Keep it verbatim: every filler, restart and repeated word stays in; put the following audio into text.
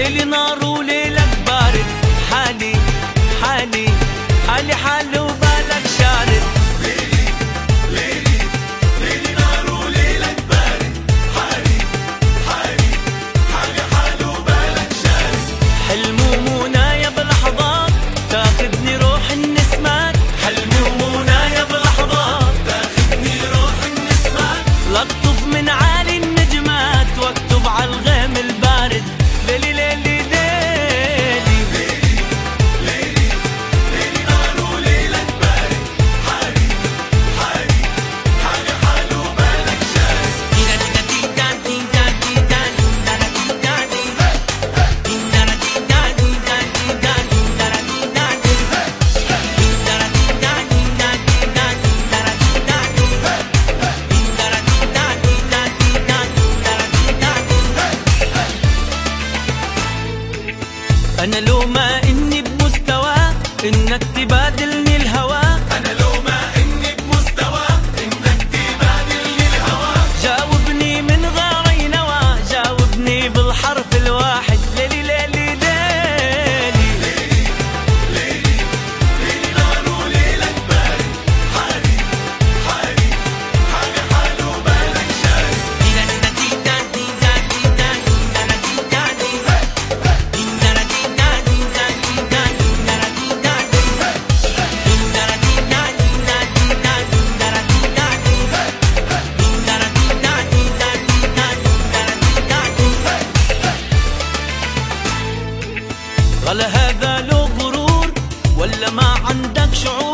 ليلي نار وليلك بارد، حالي حالي حالي حالي وبالك شارد. ليلي ليلي ليلي نار وليلك بارد، حالي حالي حالي حالي وبالك شارد. حلم ومنايا بلحظات تاخذني روح النسمات، حلم ومنايا بلحظات تاخذني روح النسمات. لطف من عالي النجمات واكتب على الغيم البارد. ليلي ليلي ليلي ليلي ليلي نار وليلك بارد، حالي حالي حالي حالي وبالك شارد. أنا لو ما إني بمستوى إنك تبادلني الهوى، أنا لو ما إني بمستوى إنك تبادلني الهوى. جاوبني من غير نوى، جاوبني بالحرف الواحد. ليلي ليلي ليلي ليلي ليلي نار وليلك بارد، حالي حالي حالي حالي وبالك شارد. ولا هذا له غرور ولا ما عندك شعور؟